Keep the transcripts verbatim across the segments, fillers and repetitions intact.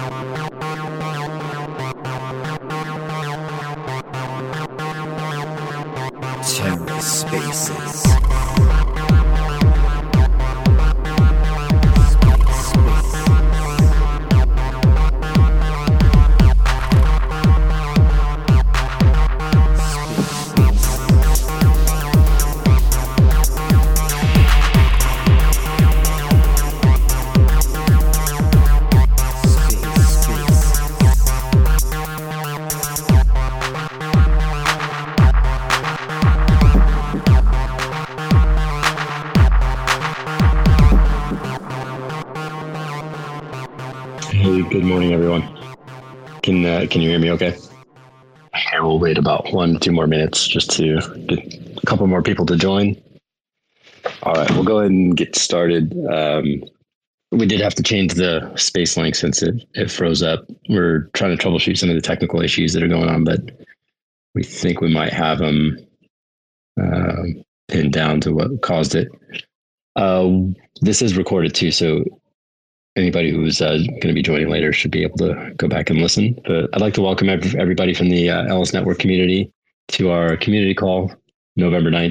TerraSpaces. Hey, good morning, everyone. Can uh, can you hear me okay? Okay, we'll wait about one, two more minutes just to get a couple more people to join. All right, we'll go ahead and get started. Um, we did have to change the space link since it, it froze up. We're trying to troubleshoot some of the technical issues that are going on, but we think we might have them uh, pinned down to what caused it. Uh, this is recorded too, so anybody who's uh, going to be joining later should be able to go back and listen. But I'd like to welcome everybody from the uh, L S Network community to our community call, November ninth.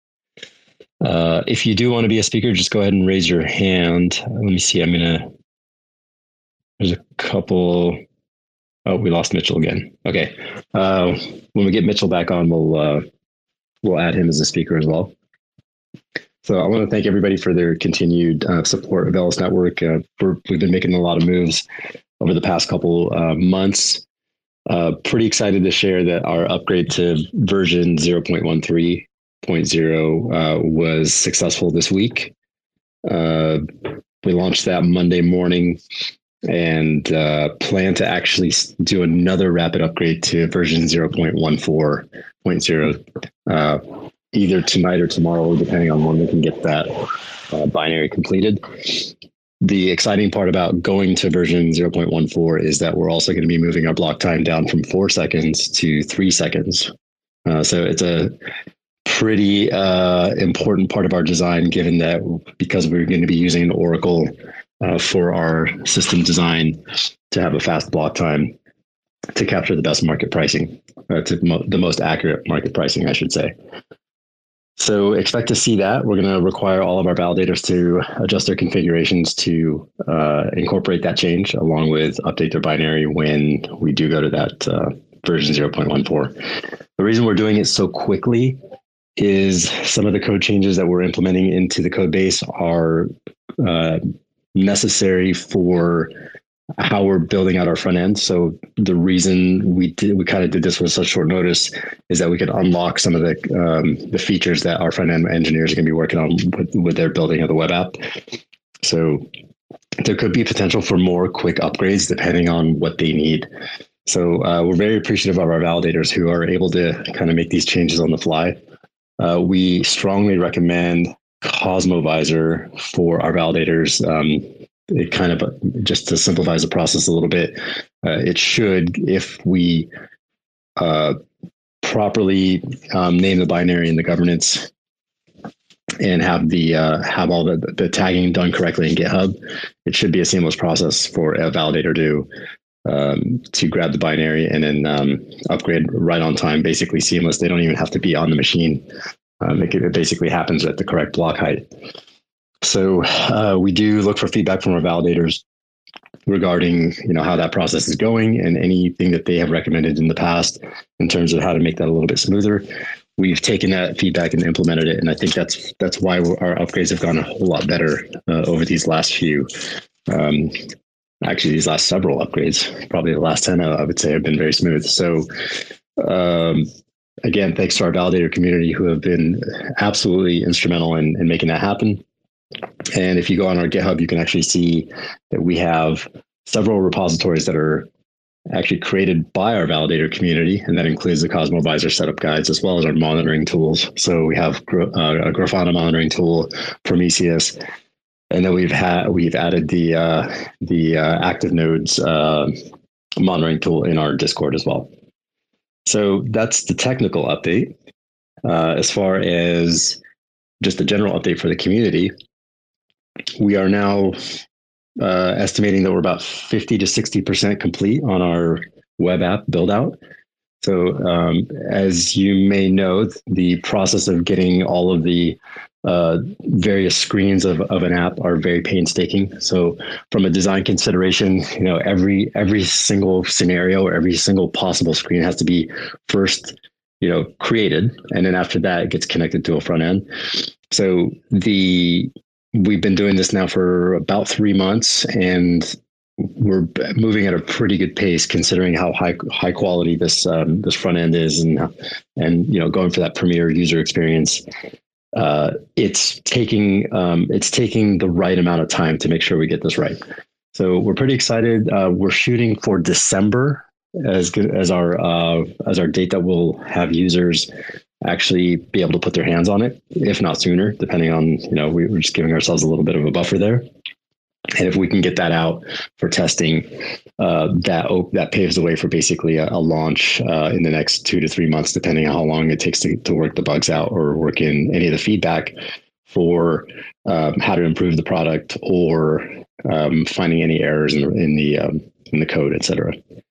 Uh, if you do want to be a speaker, just go ahead and raise your hand. Let me see. I'm going to, there's a couple. Oh, we lost Mitchell again. Okay. Uh, when we get Mitchell back on, we'll, uh, we'll add him as a speaker as well. So I want to thank everybody for their continued uh, support of L S Network. Uh, we're, we've been making a lot of moves over the past couple uh, months. Uh, pretty excited to share that our upgrade to version zero point one three point zero uh, was successful this week. Uh, we launched that Monday morning and uh, plan to actually do another rapid upgrade to version zero point one four point zero. Uh, either tonight or tomorrow, depending on when we can get that uh, binary completed. The exciting part about going to version zero point one four is that we're also going to be moving our block time down from four seconds to three seconds. Uh, so it's a pretty uh, important part of our design, given that because we're going to be using Oracle uh, for our system design to have a fast block time to capture the best market pricing, uh, to mo- the most accurate market pricing, I should say. So expect to see that. We're going to require all of our validators to adjust their configurations to uh, incorporate that change, along with update their binary when we do go to that uh, version zero point one four. The reason we're doing it so quickly is some of the code changes that we're implementing into the code base are uh, necessary for how we're building out our front end. So the reason we did, we kind of did this with such short notice is that we could unlock some of the um, the features that our front end engineers are going to be working on with, with their building of the web app. So there could be potential for more quick upgrades depending on what they need. So uh, we're very appreciative of our validators who are able to kind of make these changes on the fly. Uh, we strongly recommend Cosmovisor for our validators. Um, It kind of, just to simplify the process a little bit, uh, it should, if we uh, properly um, name the binary in the governance and have the uh, have all the, the tagging done correctly in GitHub, it should be a seamless process for a validator to um, to grab the binary and then um, upgrade right on time, basically seamless. They don't even have to be on the machine. Um, it, it basically happens at the correct block height. So uh, we do look for feedback from our validators regarding, you know, how that process is going and anything that they have recommended in the past in terms of how to make that a little bit smoother. We've taken that feedback and implemented it, and I think that's that's why our upgrades have gone a whole lot better uh, over these last few. Um, actually, these last several upgrades, probably the last ten, I would say, have been very smooth. So. Um, Again, thanks to our validator community who have been absolutely instrumental in, in making that happen. And if you go on our GitHub, you can actually see that we have several repositories that are actually created by our validator community, and that includes the Cosmovisor setup guides as well as our monitoring tools. So we have uh, a Grafana monitoring tool, Prometheus, and then we've had we've added the uh, the uh, active nodes uh, monitoring tool in our Discord as well. So that's the technical update. Uh, as far as just the general update for the community, we are now uh, estimating that we're about fifty to sixty percent complete on our web app build out. So um, as you may know, the process of getting all of the uh, various screens of, of an app are very painstaking. So from a design consideration, you know, every every single scenario or every single possible screen has to be first, you know, created, and then after that, it gets connected to a front end. So the we've been doing this now for about three months, and we're moving at a pretty good pace considering how high high quality this um, this front end is, and and you know going for that premier user experience. Uh, it's taking um, it's taking the right amount of time to make sure we get this right. So we're pretty excited. Uh, we're shooting for December as good as our uh, as our date that we'll have users actually be able to put their hands on it, if not sooner, depending on, you know, we, we're just giving ourselves a little bit of a buffer there. And if we can get that out for testing, uh, that that paves the way for basically a, a launch uh, in the next two to three months, depending on how long it takes to, to work the bugs out or work in any of the feedback for um, how to improve the product or um, finding any errors in the in the um, in the code, et cetera.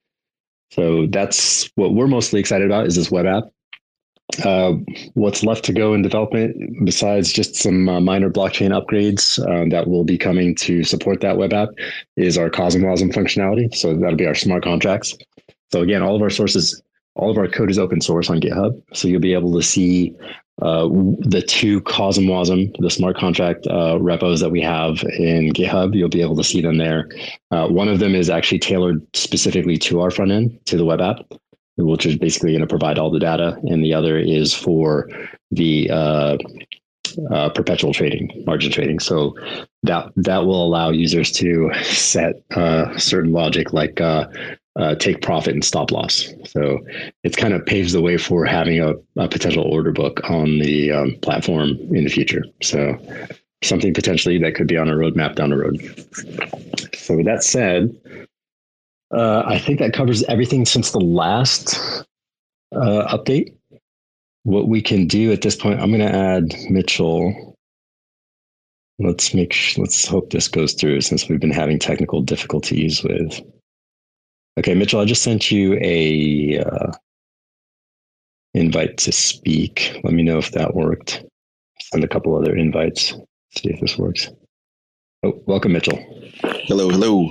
So that's what we're mostly excited about, is this web app. Uh, what's left to go in development, besides just some uh, minor blockchain upgrades um, that will be coming to support that web app, is our CosmWasm functionality. So that'll be our smart contracts. So again, all of our sources, all of our code is open source on GitHub. So you'll be able to see uh, the two CosmWasm, the smart contract uh, repos that we have in GitHub. You'll be able to see them there. Uh, one of them is actually tailored specifically to our front end, to the web app, which is basically going to provide all the data. And the other is for the uh, uh, perpetual trading, margin trading. So that that will allow users to set uh, certain logic like uh, uh, take profit and stop loss. So it kind of paves the way for having a, a potential order book on the um, platform in the future. So something potentially that could be on a roadmap down the road. So with that said, Uh, I think that covers everything since the last uh, update. What we can do at this point, I'm going to add Mitchell. Let's make. Sh- let's hope this goes through, since we've been having technical difficulties with. Okay, Mitchell, I just sent you a uh, invite to speak. Let me know if that worked. Send a couple other invites. See if this works. Oh, welcome, Mitchell. Hello, hello.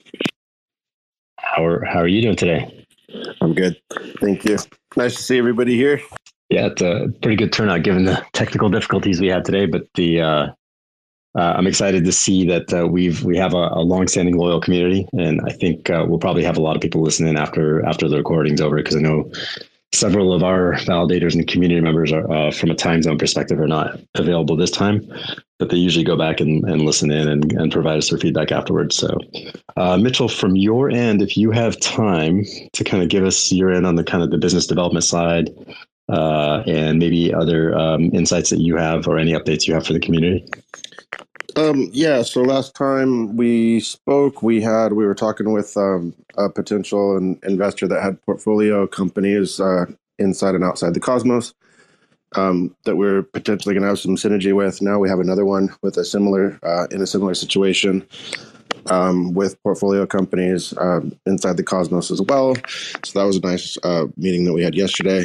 How are, how are you doing today? I'm good. Thank you. Nice to see everybody here. Yeah, it's a pretty good turnout given the technical difficulties we had today. But the uh, uh, I'm excited to see that uh, we've we have a, a longstanding loyal community, and I think uh, we'll probably have a lot of people listening after after the recording's over, because I know several of our validators and community members are, uh, from a time zone perspective, are not available this time, but they usually go back and, and listen in and, and provide us their feedback afterwards. So, uh, Mitchell, from your end, if you have time to kind of give us your end on the kind of the business development side, uh, and maybe other um, insights that you have or any updates you have for the community. Um, yeah, so last time we spoke, we had we were talking with um, a potential in, investor that had portfolio companies uh, inside and outside the Cosmos um, that we're potentially going to have some synergy with. Now we have another one with a similar uh, in a similar situation um, with portfolio companies um, inside the Cosmos as well. So that was a nice uh, meeting that we had yesterday.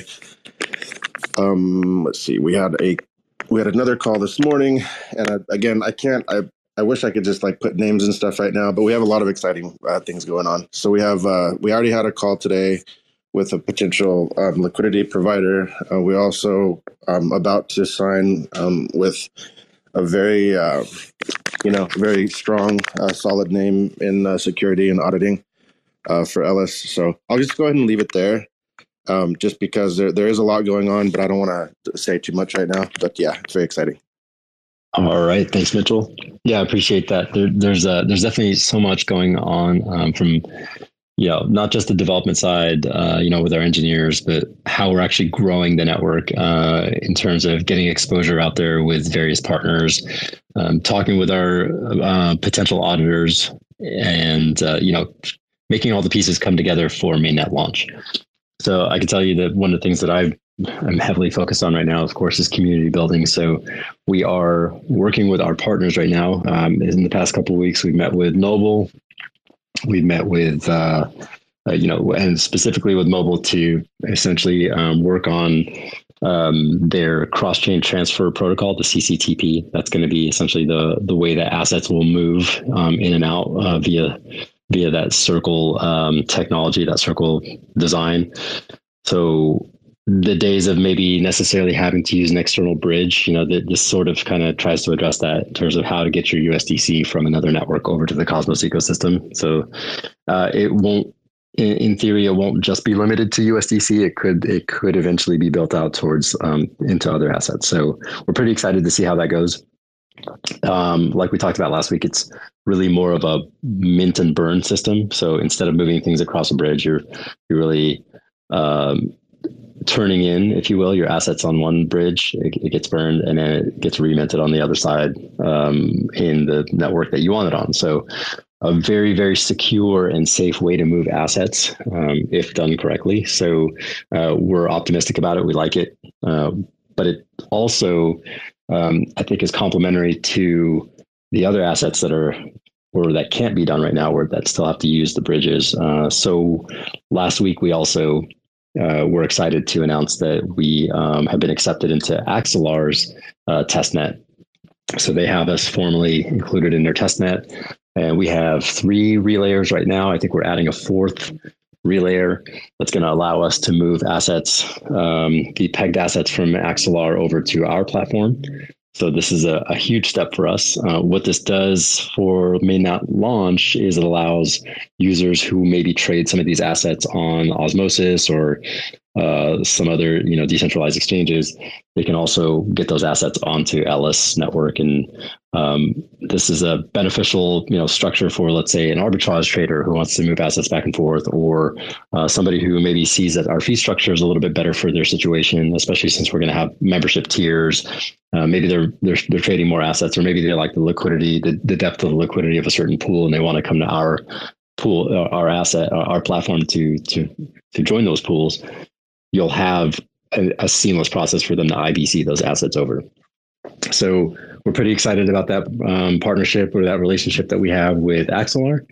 Um, let's see, we had a We had another call this morning, and I, again, I can't. I I wish I could just like put names and stuff right now, but we have a lot of exciting uh, things going on. So we have uh, we already had a call today with a potential um, liquidity provider. Uh, we also um, about to sign um, with a very uh, you know very strong, uh, solid name in uh, security and auditing uh, for Ellis. So I'll just go ahead and leave it there. Um, just because there, there is a lot going on, but I don't want to say too much right now. But yeah, it's very exciting. All right. Thanks, Mitchell. Yeah, I appreciate that. There, there's uh, there's definitely so much going on um, from, you know, not just the development side, uh, you know, with our engineers, but how we're actually growing the network uh, in terms of getting exposure out there with various partners, um, talking with our uh, potential auditors, and, uh, you know, making all the pieces come together for mainnet launch. So I can tell you that one of the things that I've I'm heavily focused on right now, of course, is community building. So we are working with our partners right now. Um, in the past couple of weeks, we've met with Noble. We've met with, uh, uh, you know, and specifically with Mobile to essentially um, work on um, their cross-chain transfer protocol, the C C T P. That's going to be essentially the the way that assets will move um, in and out uh, via via that Circle um, technology, that Circle design. So the days of maybe necessarily having to use an external bridge, you know, that this sort of kind of tries to address that in terms of how to get your U S D C from another network over to the Cosmos ecosystem. So uh, it won't, in, in theory, it won't just be limited to U S D C. It could it could eventually be built out towards um, into other assets. So we're pretty excited to see how that goes. Um, like we talked about last week, it's really more of a mint and burn system. So instead of moving things across a bridge, you're you're really um, turning in, if you will, your assets on one bridge. It, it gets burned and then it gets reminted on the other side um, in the network that you want it on. So a very, very secure and safe way to move assets um, if done correctly. So uh, we're optimistic about it. We like it. Uh, but it also, um, I think, is complementary to the other assets that are or that can't be done right now, or that still have to use the bridges. Uh, so last week, we also Uh, we're excited to announce that we um, have been accepted into Axelar's uh, testnet. So they have us formally included in their testnet, and we have three relayers right now. I think we're adding a fourth relayer that's going to allow us to move assets, um, the pegged assets from Axelar over to our platform. So this is a, a huge step for us. Uh, what this does for mainnet launch is it allows users who maybe trade some of these assets on Osmosis or uh, some other, you know, decentralized exchanges. They can also get those assets onto Alice network, and um, this is a beneficial, you know, structure for, let's say, an arbitrage trader who wants to move assets back and forth, or uh, somebody who maybe sees that our fee structure is a little bit better for their situation, especially since we're going to have membership tiers. Uh, maybe they're, they're they're trading more assets, or maybe they like the liquidity, the, the depth of the liquidity of a certain pool, and they want to come to our pool, our asset, our platform to to to join those pools. You'll have a, a seamless process for them to I B C those assets over. So we're pretty excited about that um, partnership or that relationship that we have with Axelar.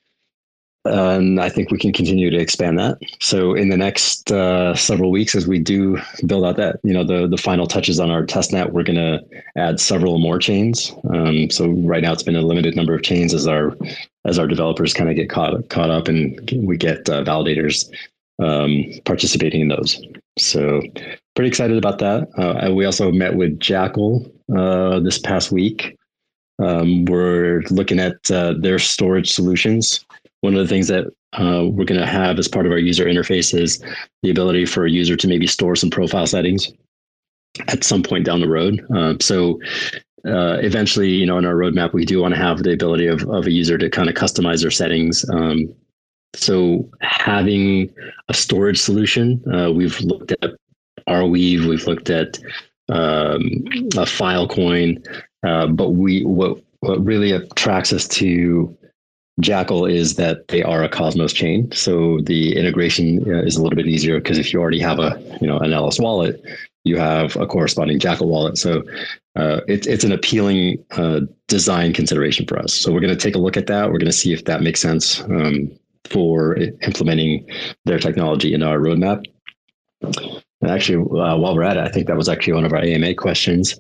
And I think we can continue to expand that. So in the next uh, several weeks, as we do build out that, you know, the, the final touches on our testnet, we're going to add several more chains. Um, so right now it's been a limited number of chains as our as our developers kind of get caught caught up, and we get uh, validators um, participating in those. So pretty excited about that. Uh, and we also met with Jackal uh, this past week. Um, we're looking at uh, their storage solutions. One of the things that uh, we're going to have as part of our user interface is the ability for a user to maybe store some profile settings at some point down the road. Uh, so uh, eventually, you know, in our roadmap, we do want to have the ability of, of a user to kind of customize their settings. Um, so having a storage solution, uh, we've looked at Arweave, we've looked at um, a Filecoin, uh, but we what what really attracts us to Jackal is that they are a Cosmos chain, so the integration uh, is a little bit easier, because if you already have a you know an Alice wallet, you have a corresponding Jackal wallet. So uh, it's it's an appealing uh, design consideration for us. So we're going to take a look at that. We're going to see if that makes sense um, for implementing their technology in our roadmap. And actually, uh, while we're at it, I think that was actually one of our A M A questions.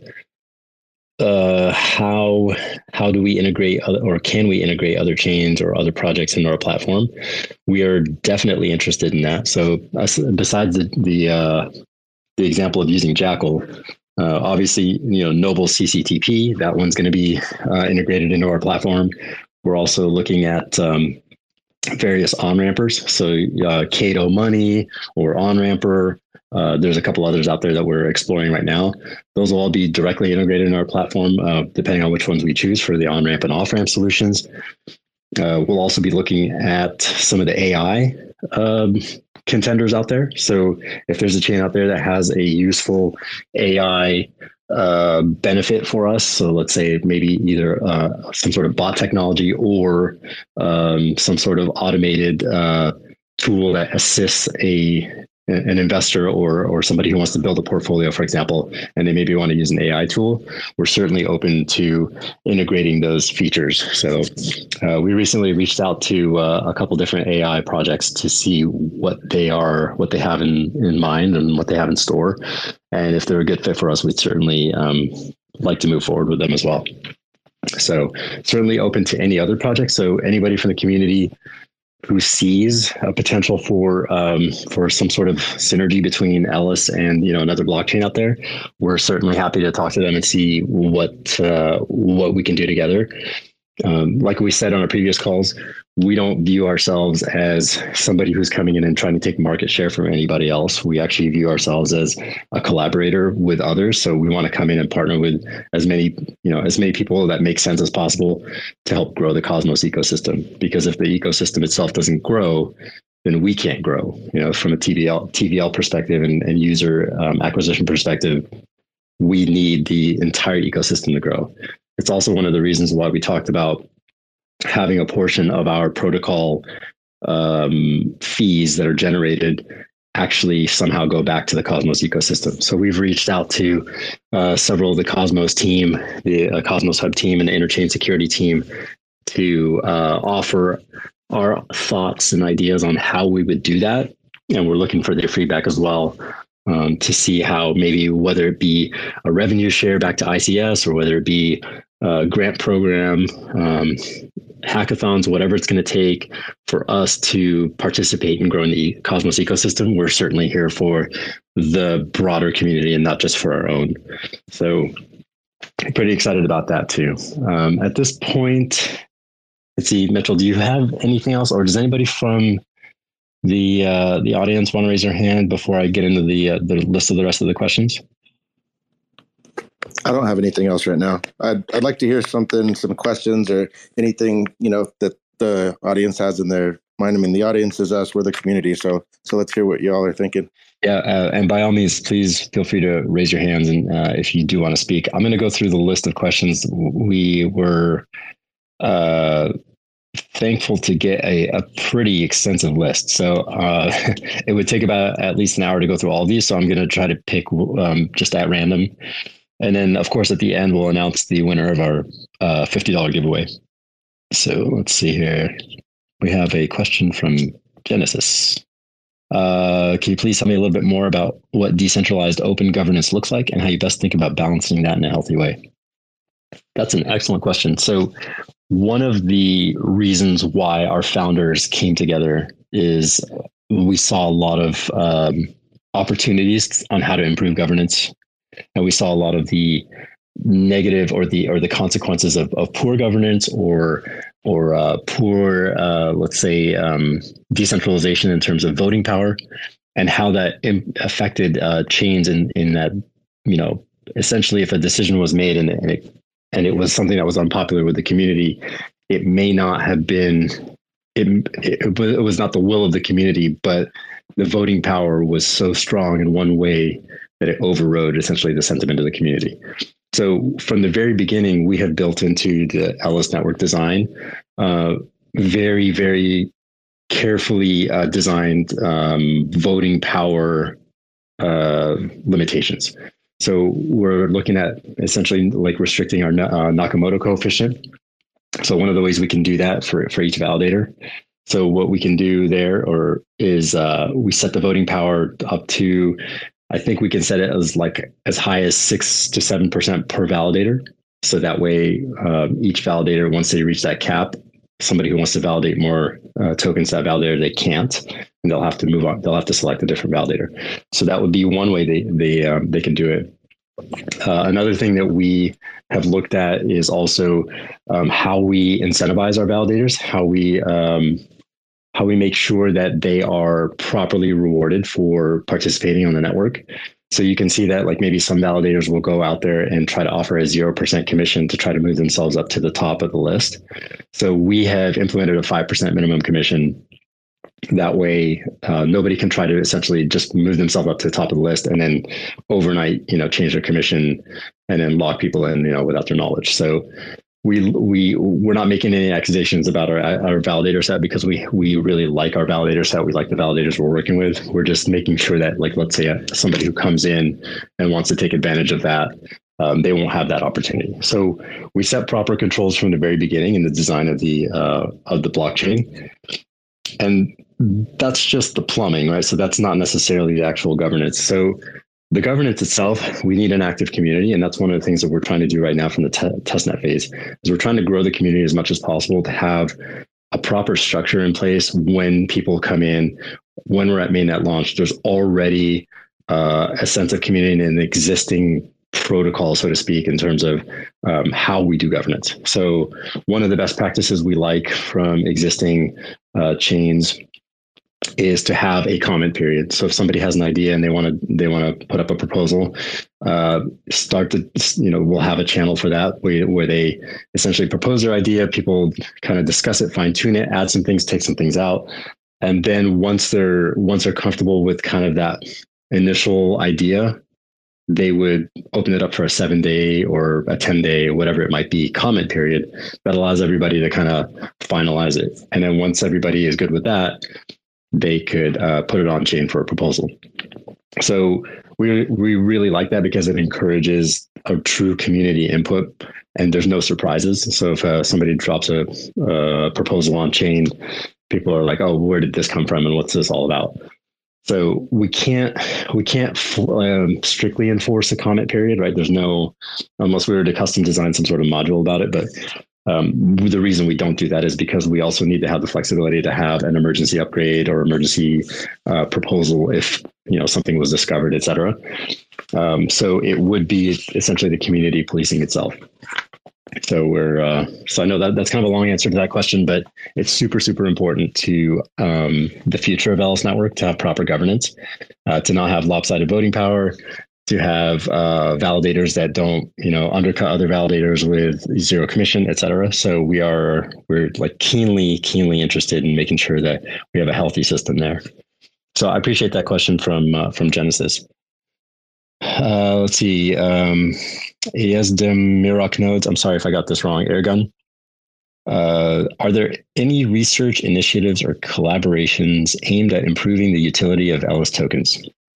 Uh, how how do we integrate other, or can we integrate other chains or other projects into our platform? We are definitely interested in that. So uh, besides the the, uh, the example of using Jackal, uh, obviously you know Noble C C T P, that one's going to be uh, integrated into our platform. We're also looking at um, various on-rampers, so uh, Cato Money or OnRamper. Uh, there's a couple others out there that we're exploring right now. Those will all be directly integrated in our platform, uh, depending on which ones we choose for the on-ramp and off-ramp solutions. Uh, we'll also be looking at some of the A I um, contenders out there. So if there's a chain out there that has a useful A I uh, benefit for us, so let's say maybe either uh, some sort of bot technology or um, some sort of automated uh, tool that assists a an investor or or somebody who wants to build a portfolio, for example, and they maybe want to use an A I tool, we're certainly open to integrating those features. So uh, we recently reached out to uh, a couple different A I projects to see what they are, what they have in, in mind and what they have in store. And if they're a good fit for us, we'd certainly um, like to move forward with them as well. So certainly open to any other projects. So anybody from the community who sees a potential for um, for some sort of synergy between Elis and you know another blockchain out there, we're certainly happy to talk to them and see what uh, what we can do together. Um, like we said on our previous calls, we don't view ourselves as somebody who's coming in and trying to take market share from anybody else. We actually view ourselves as a collaborator with others. So we want to come in and partner with as many, you know, as many people that make sense as possible to help grow the Cosmos ecosystem. Because if the ecosystem itself doesn't grow, then we can't grow. You know, from a T V L T V L perspective and, and user um, acquisition perspective, we need the entire ecosystem to grow. It's also one of the reasons why we talked about having a portion of our protocol um, fees that are generated actually somehow go back to the Cosmos ecosystem. So we've reached out to uh, several of the Cosmos team, the uh, Cosmos Hub team and the Interchain security team to uh, offer our thoughts and ideas on how we would do that. And we're looking for their feedback as well. Um, to see how maybe whether it be a revenue share back to I C S or whether it be a grant program, um, hackathons, whatever it's going to take for us to participate in growing the Cosmos ecosystem. We're certainly here for the broader community and not just for our own. So pretty excited about that too. Um, at this point, let's see, Mitchell, do you have anything else or does anybody from the uh, the audience want to raise their hand before I get into the uh, the list of the rest of the questions? I don't have anything else right now. I'd I'd like to hear something, some questions or anything, you know, that the audience has in their mind. I mean, the audience is us, we're the community. So so let's hear what y'all are thinking. Yeah, uh, and by all means, please feel free to raise your hands and uh, if you do want to speak. I'm going to go through the list of questions. We were uh, thankful to get a, a pretty extensive list. So uh, it would take about at least an hour to go through all of these. So I'm going to try to pick um, just at random. And then, of course, at the end, we'll announce the winner of our uh, fifty dollars giveaway. So let's see here. We have a question from Genesis. Uh, can you please tell me a little bit more about what decentralized open governance looks like and how you best think about balancing that in a healthy way? That's an excellent question. So one of the reasons why our founders came together is we saw a lot of um, opportunities on how to improve governance. And we saw a lot of the negative or the or the consequences of, of poor governance or or uh, poor, uh, let's say, um, decentralization in terms of voting power, and how that im- affected uh, chains in in that, you know, essentially if a decision was made and, and it and it was something that was unpopular with the community, it may not have been, it, it, it was not the will of the community, but the voting power was so strong in one way that it overrode essentially the sentiment of the community. So from the very beginning, we have built into the Elis network design uh, very, very carefully uh, designed um, voting power uh, limitations. So we're looking at essentially like restricting our uh, Nakamoto coefficient. So one of the ways we can do that for, for each validator. So what we can do there or is uh, we set the voting power up to, I think we can set it as like as high as six to seven percent per validator. So that way um, each validator, once they reach that cap, somebody who wants to validate more uh, tokens to that validator, they can't, and they'll have to move on. They'll have to select a different validator. So that would be one way they they um, they can do it. Uh, another thing that we have looked at is also um, how we incentivize our validators, how we um, how we make sure that they are properly rewarded for participating on the network. So you can see that like maybe some validators will go out there and try to offer a zero percent commission to try to move themselves up to the top of the list. So we have implemented a five percent minimum commission. That way, uh, nobody can try to essentially just move themselves up to the top of the list and then overnight, you know, change their commission and then lock people in, you know, without their knowledge. So we we we're not making any accusations about our our validator set because we we really like our validator set. We like the validators we're working with. We're just making sure that, like, let's say uh, somebody who comes in and wants to take advantage of that, um, they won't have that opportunity. So we set proper controls from the very beginning in the design of the uh, of the blockchain, and that's just the plumbing, right? So that's not necessarily the actual governance. So the governance itself, we need an active community. And that's one of the things that we're trying to do right now from the te- testnet phase is we're trying to grow the community as much as possible to have a proper structure in place when people come in, when we're at mainnet launch. There's already uh, a sense of community and an existing protocol, so to speak, in terms of um, how we do governance. So one of the best practices we like from existing uh, chains is to have a comment period. So if somebody has an idea and they want to they want to put up a proposal, uh, start to, you know, we'll have a channel for that where, where they essentially propose their idea, people kind of discuss it, fine tune it, add some things, take some things out. And then once they're once they're comfortable with kind of that initial idea, they would open it up for a seven day or a ten day, whatever it might be, comment period that allows everybody to kind of finalize it. And then once everybody is good with that, they could uh, put it on chain for a proposal. So we we really like that because it encourages a true community input and there's no surprises. So if uh, somebody drops a, a proposal on chain, people are like, oh, where did this come from and what's this all about? So we can't we can't um, strictly enforce a comment period, right? There's no, unless we were to custom design some sort of module about it, but Um, the reason we don't do that is because we also need to have the flexibility to have an emergency upgrade or emergency uh, proposal if, you know, something was discovered, et cetera. Um, so it would be essentially the community policing itself. So we're uh, so I know that that's kind of a long answer to that question, but it's super, super important to um, the future of L S Network to have proper governance, uh, to not have lopsided voting power, to have uh, validators that don't, you know, undercut other validators with zero commission, et cetera. So we are, we're like keenly, keenly interested in making sure that we have a healthy system there. So I appreciate that question from, uh, from Genesis. Uh, let's see. Um, Yazdem Mirok nodes. I'm sorry if I got this wrong. Airgun. Uh, are there any research initiatives or collaborations aimed at improving the utility of L S tokens?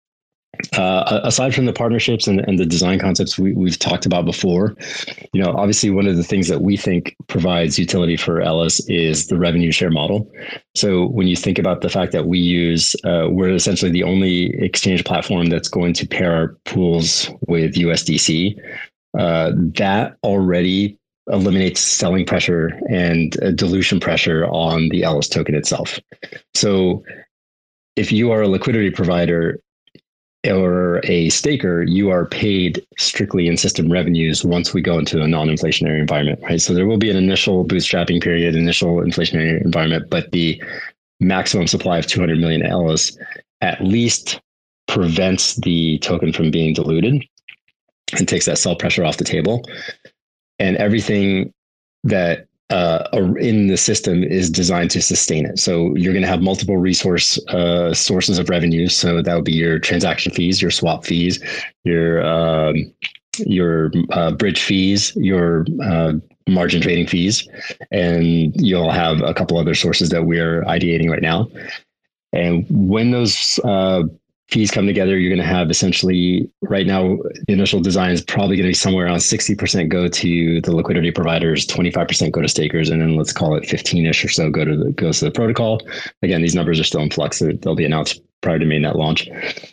Uh, aside from the partnerships and, and the design concepts we, we've talked about before, you know, obviously one of the things that we think provides utility for L S is the revenue share model. So when you think about the fact that we use, uh, we're essentially the only exchange platform that's going to pair our pools with U S D C, uh, that already eliminates selling pressure and uh, dilution pressure on the L S token itself. So if you are a liquidity provider or a staker, you are paid strictly in system revenues once we go into a non-inflationary environment, right? So there will be an initial bootstrapping period, initial inflationary environment, but the maximum supply of two hundred million L S at least prevents the token from being diluted and takes that sell pressure off the table. And everything that uh, in the system is designed to sustain it. So you're going to have multiple resource uh, sources of revenue. So that would be your transaction fees, your swap fees, your um, your uh, bridge fees, your uh, margin trading fees, and you'll have a couple other sources that we're ideating right now. And when those uh, fees come together, you're going to have essentially, right now, the initial design is probably going to be somewhere around sixty percent go to the liquidity providers, twenty-five percent go to stakers, and then let's call it fifteen-ish or so go to the, goes to the protocol. Again, these numbers are still in flux. They'll be announced prior to mainnet launch.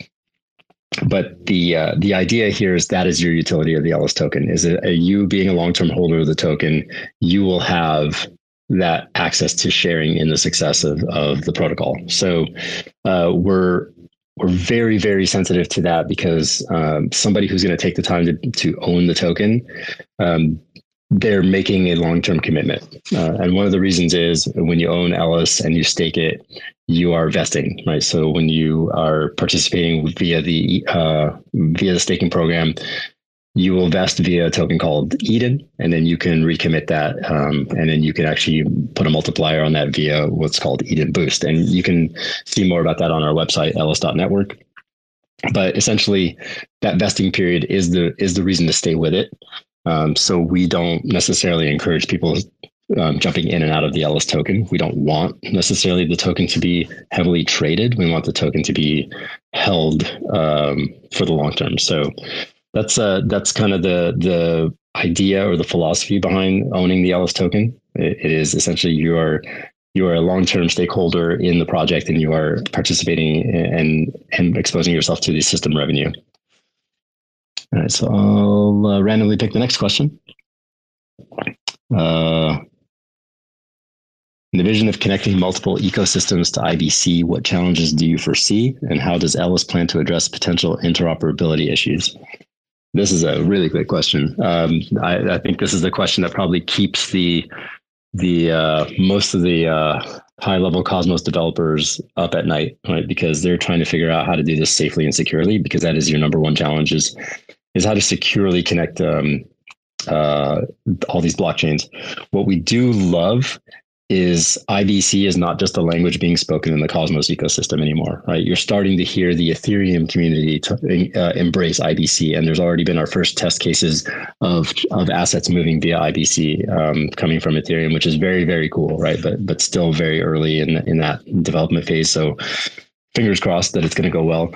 But the uh, the idea here is that is your utility of the L S token. Is it a, you being a long-term holder of the token, you will have that access to sharing in the success of, of the protocol. So uh, we're We're very, very sensitive to that because um, somebody who's going to take the time to, to own the token, um, they're making a long-term commitment. Uh, and one of the reasons is when you own L S and you stake it, you are vesting, right? So when you are participating via the uh, via the staking program, you will vest via a token called Eden, and then you can recommit that. Um, and then you can actually put a multiplier on that via what's called Eden Boost. And you can see more about that on our website, L S dot network. But essentially, that vesting period is the is the reason to stay with it. Um, so we don't necessarily encourage people um, jumping in and out of the Ellis token. We don't want necessarily the token to be heavily traded. We want the token to be held um, for the long term. So that's uh, that's kind of the the idea or the philosophy behind owning the Ellis token. It, it is essentially you are you are a long-term stakeholder in the project, and you are participating and and exposing yourself to the system revenue. All right, so I'll uh, randomly pick the next question. Uh, in the vision of connecting multiple ecosystems to I B C, what challenges do you foresee, and how does Ellis plan to address potential interoperability issues? This is a really great question. Um, I, I think this is the question that probably keeps the the uh, most of the uh, high-level Cosmos developers up at night, right? Because they're trying to figure out how to do this safely and securely, because that is your number one challenge, is, is how to securely connect um, uh, all these blockchains. What we do love is I B C is not just a language being spoken in the Cosmos ecosystem anymore, right? You're starting to hear the Ethereum community to, uh, embrace I B C, and there's already been our first test cases of of assets moving via I B C um, coming from Ethereum, which is very, very cool, right? But but still very early in in that development phase. So fingers crossed that it's going to go well.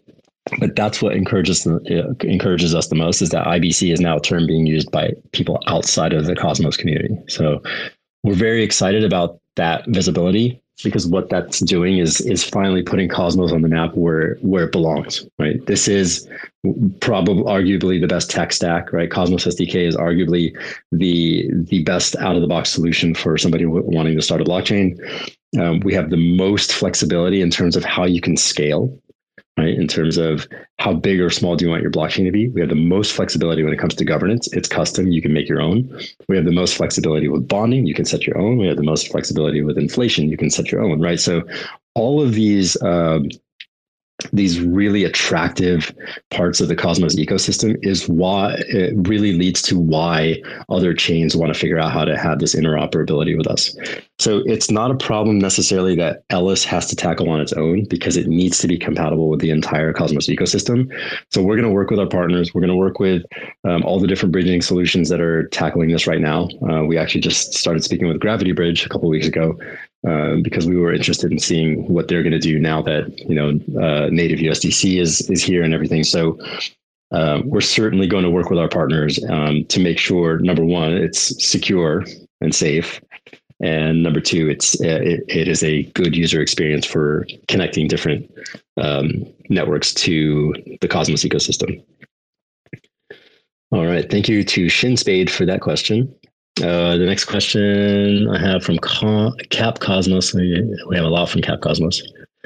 But that's what encourages uh, encourages us the most, is that I B C is now a term being used by people outside of the Cosmos community. So we're very excited about that visibility, because what that's doing is is finally putting Cosmos on the map where where it belongs, right? This is probably arguably the best tech stack, right? Cosmos S D K is arguably the the best out of the box solution for somebody wanting to start a blockchain. Um, we have the most flexibility in terms of how you can scale, right? In terms of how big or small do you want your blockchain to be. We have the most flexibility when it comes to governance. It's custom. You can make your own. We have the most flexibility with bonding. You can set your own. We have the most flexibility with inflation. You can set your own, right? So all of these um, these really attractive parts of the Cosmos ecosystem is why it really leads to why other chains want to figure out how to have this interoperability with us. So it's not a problem necessarily that Ellis has to tackle on its own, because it needs to be compatible with the entire Cosmos ecosystem. So we're going to work with our partners. We're going to work with um, all the different bridging solutions that are tackling this right now. Uh, we actually just started speaking with Gravity Bridge a couple of weeks ago, uh, because we were interested in seeing what they're going to do now that, you know, uh, native U S D C is is here and everything. So uh, we're certainly going to work with our partners um, to make sure, number one, it's secure and safe. And number two, it's it, it is a good user experience for connecting different um, networks to the Cosmos ecosystem. All right. Thank you to Shinspade for that question. Uh, the next question I have from Co- Cap Cosmos. We, we have a lot from Cap Cosmos.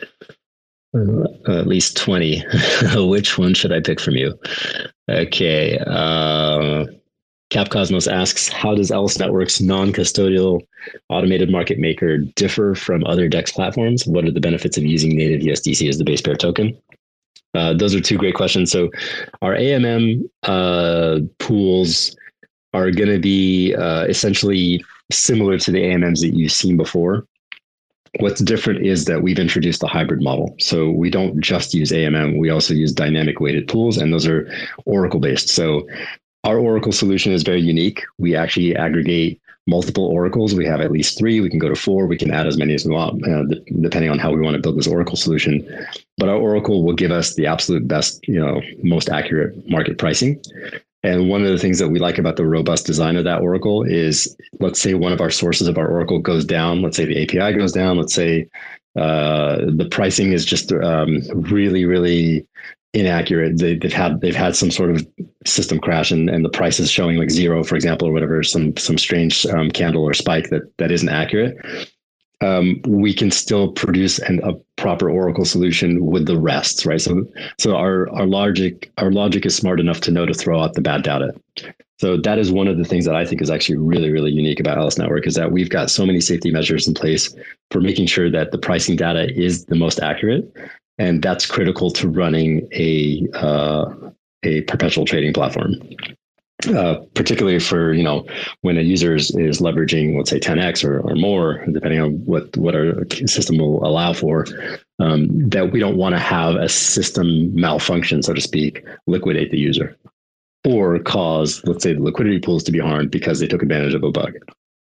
Uh, at least twenty. Which one should I pick from you? Okay. Uh, Cap Cosmos asks, how does Ellis Network's non-custodial automated market maker differ from other DEX platforms? What are the benefits of using native U S D C as the base pair token? Uh, those are two great questions. So our A M M uh, pools are going to be uh, essentially similar to the A M Ms that you've seen before. What's different is that we've introduced a hybrid model. So we don't just use A M M, we also use dynamic weighted pools, and those are Oracle based. So our Oracle solution is very unique. We actually aggregate multiple oracles. We have at least three. We can go to four. We can add as many as we want, uh, depending on how we want to build this Oracle solution. But our Oracle will give us the absolute best, you know, most accurate market pricing. And one of the things that we like about the robust design of that Oracle is, let's say one of our sources of our Oracle goes down. Let's say the A P I goes down. Let's say uh, the pricing is just um, really, really inaccurate. They, they've had they've had some sort of system crash, and, and the price is showing like zero, for example, or whatever, some some strange um, candle or spike that that isn't accurate. Um, we can still produce an, a proper Oracle solution with the rest, right? So so our our logic our logic is smart enough to know to throw out the bad data. So that is one of the things that I think is actually really, really unique about Ellis Network, is that we've got so many safety measures in place for making sure that the pricing data is the most accurate. And that's critical to running a uh, a perpetual trading platform, uh, particularly for, you know, when a user is, is leveraging, let's say ten X or, or more, depending on what, what our system will allow for, um, that we don't want to have a system malfunction, so to speak, liquidate the user. or cause, let's say, the liquidity pools to be harmed because they took advantage of a bug.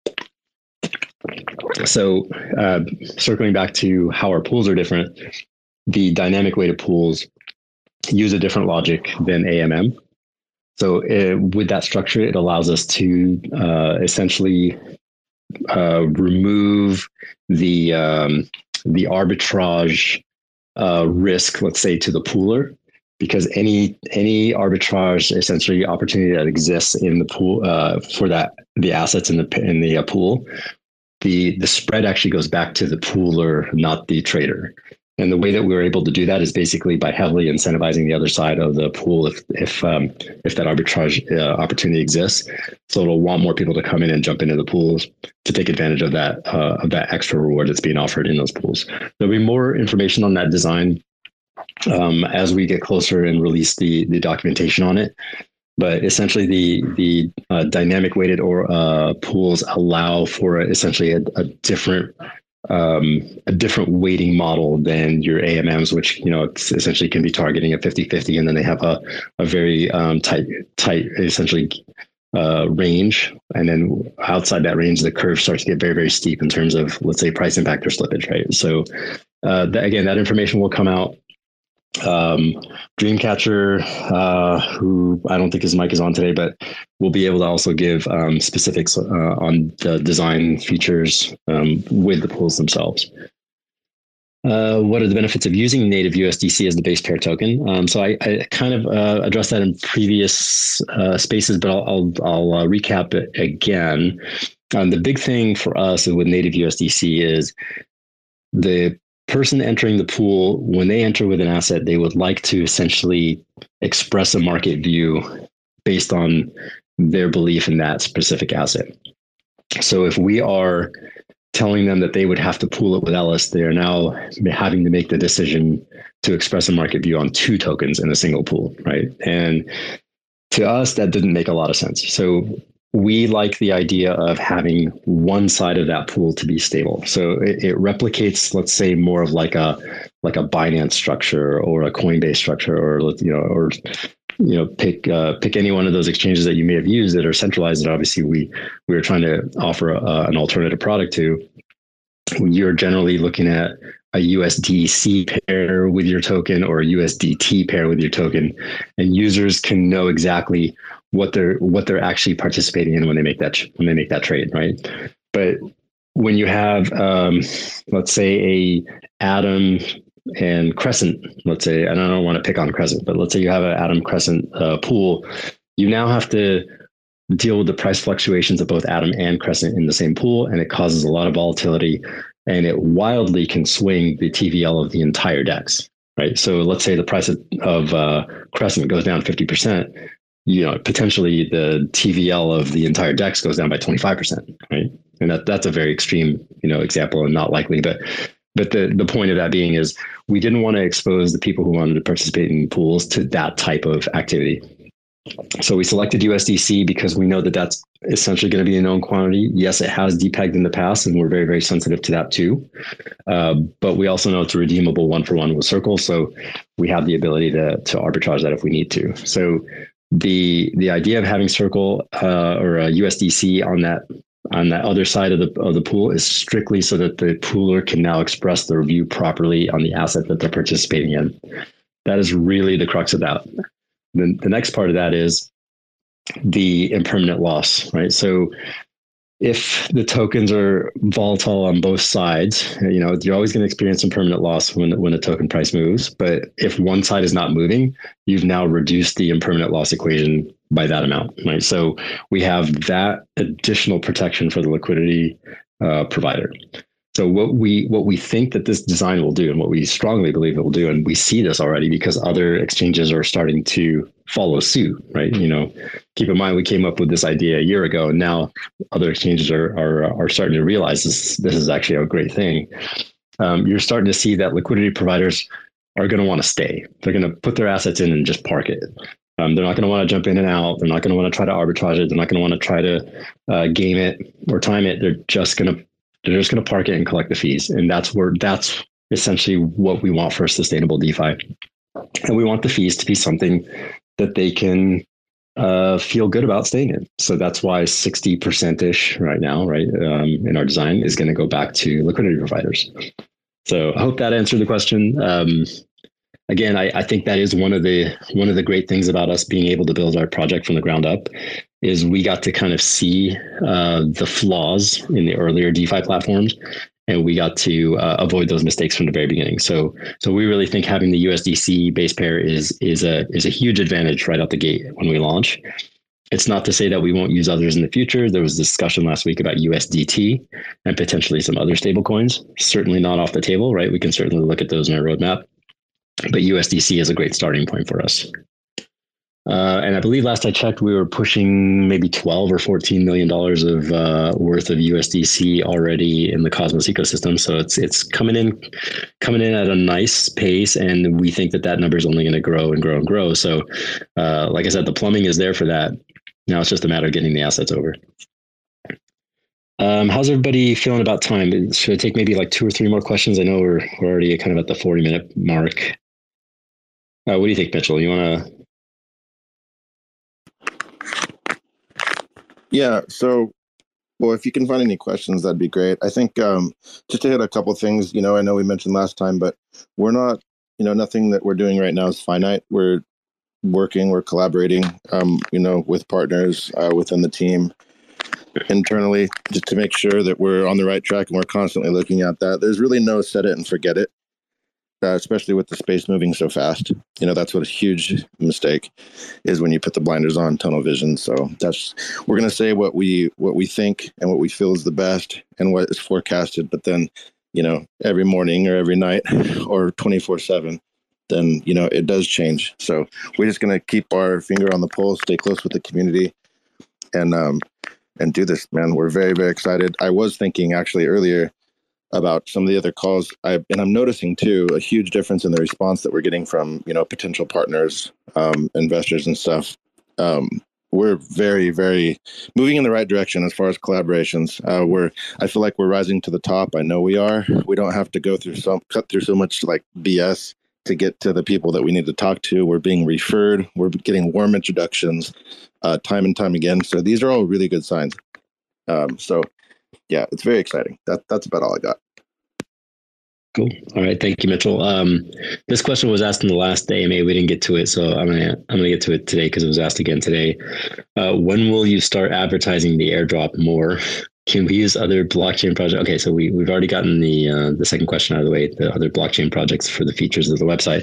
So uh, circling back to how our pools are different, the dynamic weighted pools use a different logic than A M M. So uh, with that structure, it allows us to uh, essentially uh, remove the um, the arbitrage uh, risk, let's say, to the pooler, because any any arbitrage essentially opportunity that exists in the pool uh, for that the assets in the in the uh, pool, the the spread actually goes back to the pooler, not the trader. And the way that we were able to do that is basically by heavily incentivizing the other side of the pool if if um, if that arbitrage uh, opportunity exists. So it'll want more people to come in and jump into the pools to take advantage of that uh, of that extra reward that's being offered in those pools. There'll be more information on that design um, as we get closer and release the the documentation on it. But essentially, the the uh, dynamic weighted or uh, pools allow for essentially a, a different um, a different weighting model than your A M Ms, which, you know, essentially can be targeting a fifty fifty, and then they have a, a very um, tight, tight, essentially uh, range. And then outside that range, the curve starts to get very, very steep in terms of, let's say, price impact or slippage, right? So uh, th- again, that information will come out. Um, Dreamcatcher, uh, who I don't think his mic is on today, but we'll be able to also give um, specifics uh, on the design features um, with the pools themselves. Uh, what are the benefits of using native U S D C as the base pair token? Um, so I, I kind of uh, addressed that in previous uh, spaces, but I'll, I'll, I'll uh, recap it again. Um, the big thing for us with native U S D C is the person entering the pool, when they enter with an asset, they would like to essentially express a market view based on their belief in that specific asset. So if we are telling them that they would have to pool it with Ellis, they are now having to make the decision to express a market view on two tokens in a single pool, right? And to us, that didn't make a lot of sense. So we like the idea of having one side of that pool to be stable. So it, it replicates, let's say, more of like a like a Binance structure or a Coinbase structure, or you know, or you know, pick uh, pick any one of those exchanges that you may have used that are centralized. That obviously we we are trying to offer a, an alternative product to. You're generally looking at a U S D C pair with your token or a U S D T pair with your token, and users can know exactly what they're what they're actually participating in when they make that when they make that trade, right? But when you have, um, let's say, a Atom and Crescent, let's say, and I don't want to pick on Crescent, but let's say you have an Atom Crescent uh, pool, you now have to deal with the price fluctuations of both Atom and Crescent in the same pool, and it causes a lot of volatility, and it wildly can swing the T V L of the entire DEX, right? So let's say the price of, of uh, Crescent goes down fifty percent. You know, potentially the T V L of the entire DEX goes down by twenty-five percent, right? And that that's a very extreme, you know, example and not likely. But but the, the point of that being is we didn't want to expose the people who wanted to participate in pools to that type of activity. So we selected U S D C because we know that that's essentially going to be a known quantity. Yes, it has depegged in the past, and we're very, very sensitive to that too. Uh, but we also know it's redeemable one for one with Circle. So we have the ability to to arbitrage that if we need to. So the the idea of having Circle uh, or a U S D C on that on that other side of the of the pool is strictly so that the pooler can now express their view properly on the asset that they're participating in. That is really the crux of that. The, the next part of that is the impermanent loss, right? So if the tokens are volatile on both sides, you know, you're always going to experience impermanent loss when when a token price moves. But if one side is not moving, you've now reduced the impermanent loss equation by that amount, right? So we have that additional protection for the liquidity uh, provider. So what we what we think that this design will do, and what we strongly believe it will do, and we see this already because other exchanges are starting to follow suit, right? You know, keep in mind we came up with this idea a year ago, and now other exchanges are are are starting to realize this this is actually a great thing. Um, you're starting to see that liquidity providers are going to want to stay. They're going to put their assets in and just park it. Um, they're not going to want to jump in and out. They're not going to want to try to arbitrage it. They're not going to want to try to uh, game it or time it. They're just going to They're just going to park it and collect the fees. And that's where that's essentially what we want for a sustainable DeFi. And we want the fees to be something that they can uh, feel good about staying in. So that's why sixty percent ish right now, right, um, in our design is going to go back to liquidity providers. So I hope that answered the question. Um, again, I, I think that is one of the one of the great things about us being able to build our project from the ground up is we got to kind of see uh, the flaws in the earlier DeFi platforms, and we got to uh, avoid those mistakes from the very beginning. So, so we really think having the U S D C base pair is is a is a huge advantage right out the gate when we launch. It's not to say that we won't use others in the future. There was discussion last week about U S D T and potentially some other stable coins. Certainly not off the table, right? We can certainly look at those in our roadmap, but U S D C is a great starting point for us. Uh, and I believe last I checked, we were pushing maybe twelve or fourteen million dollars of uh, worth of U S D C already in the Cosmos ecosystem. So it's it's coming in, coming in at a nice pace, and we think that that number is only going to grow and grow and grow. So, uh, like I said, the plumbing is there for that. Now it's just a matter of getting the assets over. Um, how's everybody feeling about time? Should I take maybe like two or three more questions? I know we're we're already kind of at the forty minute mark. Uh, what do you think, Mitchell? You want to? Yeah. So, well, if you can find any questions, that'd be great. I think um, just to hit a couple of things, you know, I know we mentioned last time, but we're not, you know, nothing that we're doing right now is finite. We're working, we're collaborating, um, you know, with partners uh, within the team internally, just to make sure that we're on the right track, and we're constantly looking at that. There's really no set it and forget it. Uh, especially with the space moving so fast. You know, that's what a huge mistake is when you put the blinders on, tunnel vision. So that's, we're going to say what we, what we think and what we feel is the best and what is forecasted. But then, you know, every morning or every night or twenty-four seven, then, you know, it does change. So we're just going to keep our finger on the pulse, stay close with the community, and, um, and do this, man. We're very, very excited. I was thinking actually earlier about some of the other calls, I, and I'm noticing too a huge difference in the response that we're getting from, you know, potential partners, um, investors and stuff. Um, we're very, very moving in the right direction as far as collaborations. Uh, we're, I feel like we're rising to the top. I know we are. We don't have to go through some, cut through so much like B S to get to the people that we need to talk to. We're being referred. We're getting warm introductions, uh, time and time again. So these are all really good signs. Um, so. Yeah, it's very exciting. That that's about all I got. Cool. All right. Thank you, Mitchell. Um, this question was asked in the last A M A. We didn't get to it, so I'm gonna I'm gonna get to it today because it was asked again today. Uh, when will you start advertising the airdrop more? Can we use other blockchain projects? Okay, so we we've already gotten the uh, the second question out of the way. The other blockchain projects for the features of the website.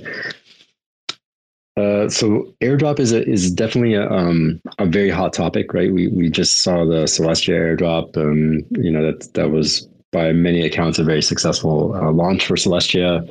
Uh, so airdrop is a, is definitely a um a very hot topic, right? We we just saw the Celestia airdrop. Um, you know that that was by many accounts a very successful uh, launch for Celestia.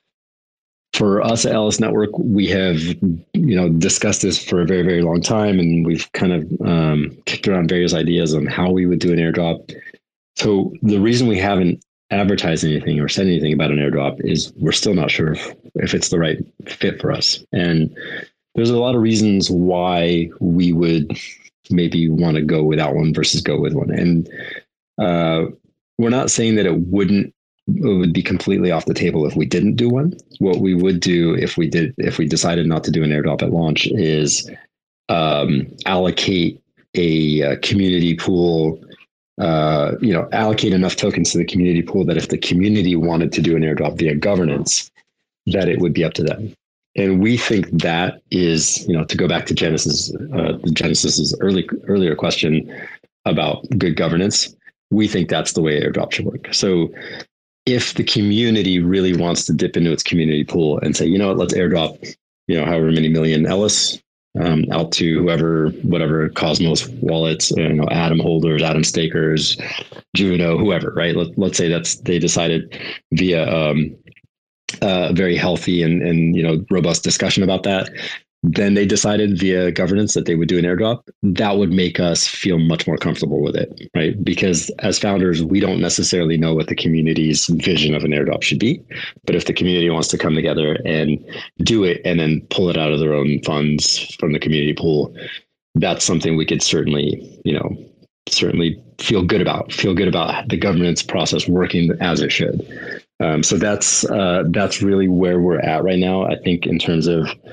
For us at Alice Network, we have you know discussed this for a very very long time, and we've kind of um, kicked around various ideas on how we would do an airdrop. So the reason we haven't advertise anything or said anything about an airdrop is we're still not sure if, if it's the right fit for us. And there's a lot of reasons why we would maybe want to go without one versus go with one. And uh, we're not saying that it wouldn't, it would be completely off the table if we didn't do one. What we would do if we did, if we decided not to do an airdrop at launch is um, allocate a, a community pool Uh, you know, allocate enough tokens to the community pool that if the community wanted to do an airdrop via governance, that it would be up to them. And we think that is, you know, to go back to Genesis, uh, Genesis's early earlier question about good governance, we think that's the way airdrop should work. So if the community really wants to dip into its community pool and say, you know what, let's airdrop, you know, however many million Ellis Um, out to whoever, whatever Cosmos wallets, you know, Atom holders, Atom stakers, Juno, whoever, right? Let, let's say that's, they decided via um, a very healthy and, and, you know, robust discussion about that. Then they decided via governance that they would do an airdrop. That would make us feel much more comfortable with it, right? Because as founders, we don't necessarily know what the community's vision of an airdrop should be. But if the community wants to come together and do it and then pull it out of their own funds from the community pool, that's something we could certainly, you know, certainly feel good about, feel good about the governance process working as it should. Um, so that's uh, that's really where we're at right now. I think in terms of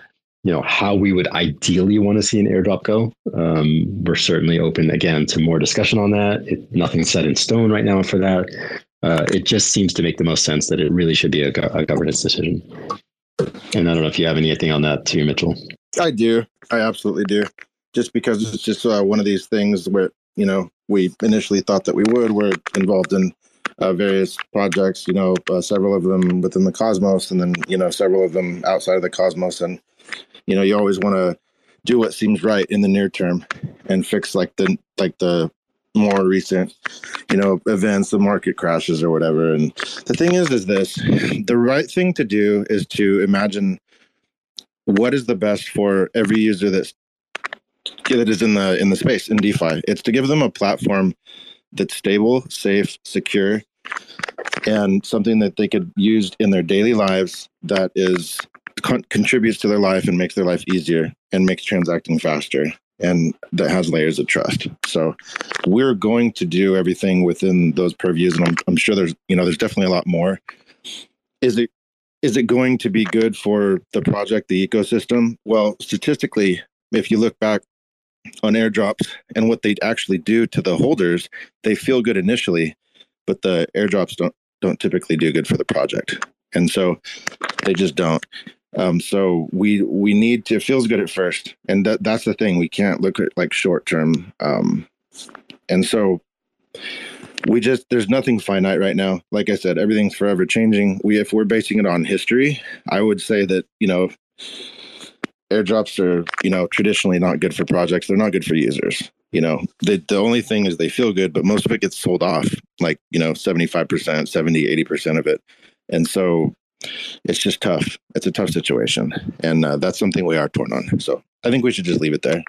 you know, how we would ideally want to see an airdrop go. Um, we're certainly open again to more discussion on that. It, nothing's set in stone right now for that. Uh, it just seems to make the most sense that it really should be a, go- a governance decision. And I don't know if you have anything on that too, Mitchell. I do. I absolutely do. Just because it's just uh, one of these things where, you know, we initially thought that we would. We're involved in uh, various projects, you know, uh, several of them within the Cosmos, and then, you know, several of them outside of the Cosmos. And, you know, you always want to do what seems right in the near term and fix like the like the more recent, you know, events, the market crashes or whatever. And the thing is, is this, the right thing to do is to imagine what is the best for every user that's that is in the in the space in DeFi. It's to give them a platform that's stable, safe, secure, and something that they could use in their daily lives that is con- contributes to their life and makes their life easier and makes transacting faster, and that has layers of trust. So we're going to do everything within those purviews, and I'm, I'm sure there's you know there's definitely a lot more. Is it is it going to be good for the project, the ecosystem? Well, statistically, if you look back on airdrops and what they actually do to the holders, they feel good initially, but the airdrops don't don't typically do good for the project, and so they just don't. Um, so we we need to, it feels good at first, and that that's the thing. We can't look at like short term, um, and so we just there's nothing finite right now. Like I said, everything's forever changing. We if we're basing it on history, I would say that you know. airdrops are, you know, traditionally not good for projects. They're not good for users. You know, the, the only thing is they feel good, but most of it gets sold off, like, you know, seventy-five percent, seventy, eighty percent of it. And so it's just tough. It's a tough situation. And uh, that's something we are torn on. So I think we should just leave it there.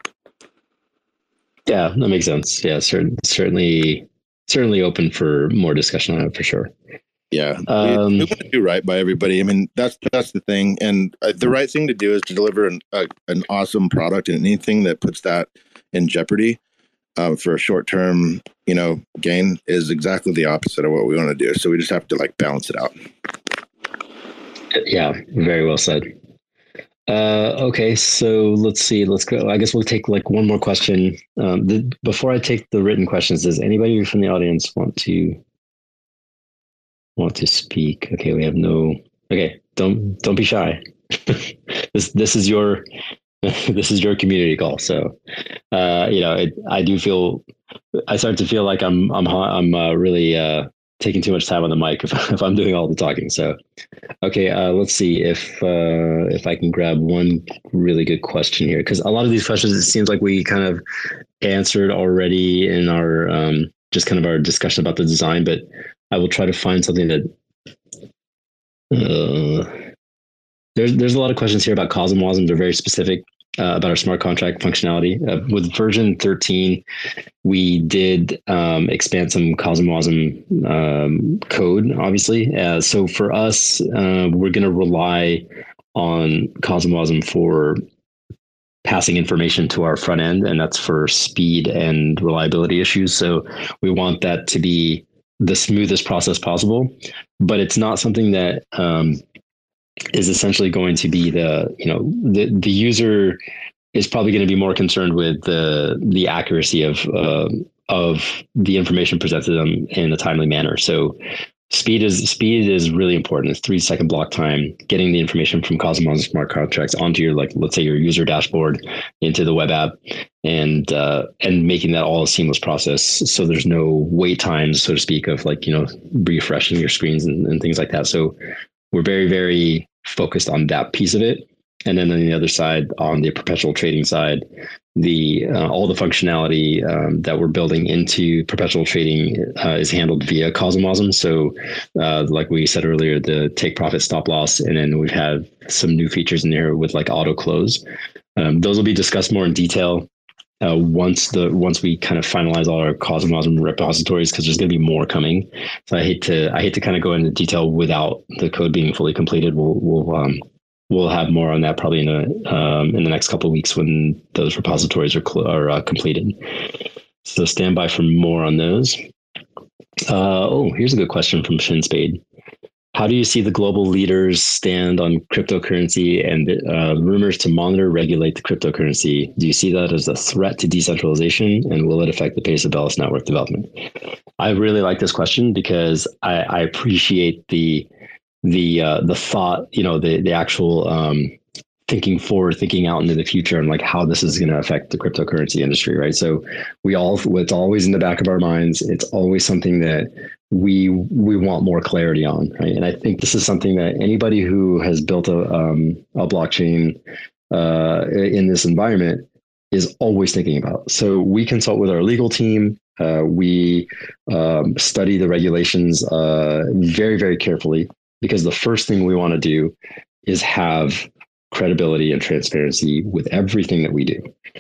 Yeah, that makes sense. Yeah, certain, certainly, certainly open for more discussion on it for sure. Yeah, um, we, we want to do right by everybody. I mean, that's that's the thing, and uh, the right thing to do is to deliver an uh, an awesome product, and anything that puts that in jeopardy um, for a short term, you know, gain is exactly the opposite of what we want to do. So we just have to like balance it out. Yeah, very well said. Uh, okay, so let's see. Let's go. I guess we'll take like one more question. Um, the, before I take the written questions, does anybody from the audience want to? want to speak? Okay, we have no. Okay, don't don't be shy. this this is your this is your community call. So, uh, you know, it, I do feel I start to feel like I'm I'm I'm uh, really uh, taking too much time on the mic if if I'm doing all the talking. So, okay, uh, let's see if uh, if I can grab one really good question here, because a lot of these questions it seems like we kind of answered already in our um, just kind of our discussion about the design, but I will try to find something that uh, there's there's a lot of questions here about CosmWasm. They're very specific uh, about our smart contract functionality. Uh, with version thirteen, we did um, expand some CosmWasm um, code, obviously. Uh, so for us, uh, we're going to rely on CosmWasm for passing information to our front end, and that's for speed and reliability issues. So we want that to be the smoothest process possible, but it's not something that um, is essentially going to be the, you know, the, the user is probably going to be more concerned with the, the accuracy of, uh, of the information presented to them in a timely manner. So speed is, speed is really important. It's three second block time, getting the information from Cosmos smart contracts onto your, like, let's say your user dashboard into the web app, and, uh, and making that all a seamless process. So there's no wait times, so to speak, of like, you know, refreshing your screens and, and things like that. So we're very, very focused on that piece of it. And then on the other side, on the perpetual trading side, the uh, all the functionality um, that we're building into perpetual trading uh, is handled via CosmWasm. So uh, like we said earlier, the take profit stop loss, and then we've had some new features in there with like auto close. Um, those will be discussed more in detail uh, once the once we kind of finalize all our CosmWasm repositories, because there's going to be more coming. So I hate to I hate to kind of go into detail without the code being fully completed. We'll we'll um, We'll have more on that probably in a, um, in the next couple of weeks when those repositories are cl- are uh, completed. So stand by for more on those. Uh, oh, here's a good question from Shin Spade. How do you see the global leaders stand on cryptocurrency and uh, rumors to monitor, regulate the cryptocurrency? Do you see that as a threat to decentralization, and will it affect the pace of Bellis network development? I really like this question because I, I appreciate the the uh, the thought, you know, the the actual um, thinking forward, thinking out into the future, and like how this is going to affect the cryptocurrency industry, right? So we all, it's always in the back of our minds. It's always something that we we want more clarity on, right? And I think this is something that anybody who has built a um, a blockchain uh, in this environment is always thinking about. So we consult with our legal team. Uh, we um, study the regulations uh, very, very carefully, because the first thing we want to do is have credibility and transparency with everything that we do.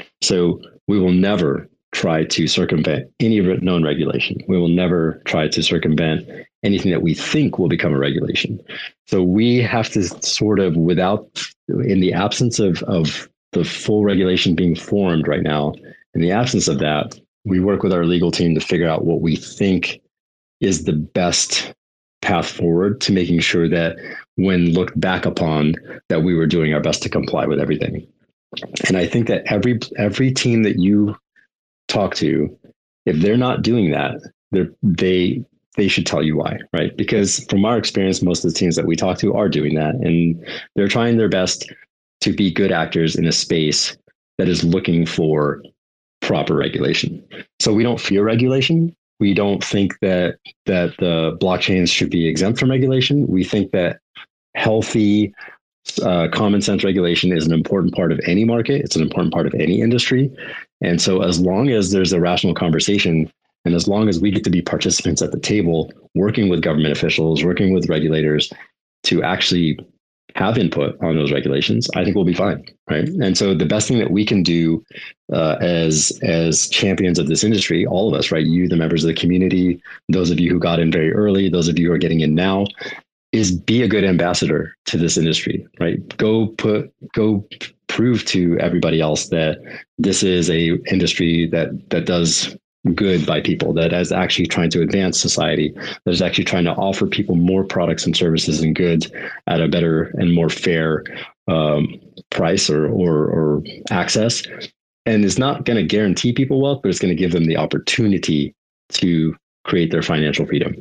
So we will never try to circumvent any known regulation. We will never try to circumvent anything that we think will become a regulation. So we have to sort of, without, in the absence of, of the full regulation being formed right now, in the absence of that, we work with our legal team to figure out what we think is the best path forward to making sure that when looked back upon, that we were doing our best to comply with everything. And I think that every every team that you talk to, if they're not doing that, they're, they they should tell you why, right? Because from our experience, most of the teams that we talk to are doing that, and they're trying their best to be good actors in a space that is looking for proper regulation. So we don't fear regulation. We don't think that that the blockchains should be exempt from regulation. We think that healthy, uh, common sense regulation is an important part of any market. It's an important part of any industry. And so as long as there's a rational conversation, and as long as we get to be participants at the table, working with government officials, working with regulators to actually have input on those regulations, I think we'll be fine, right? And so the best thing that we can do uh, as as champions of this industry, all of us, right? You, the members of the community, those of you who got in very early, those of you who are getting in now, is be a good ambassador to this industry, right? Go put, go prove to everybody else that this is a industry that that does good by people, that is actually trying to advance society, that is actually trying to offer people more products and services and goods at a better and more fair um, price or, or or access, and is not going to guarantee people wealth, but it's going to give them the opportunity to create their financial freedom.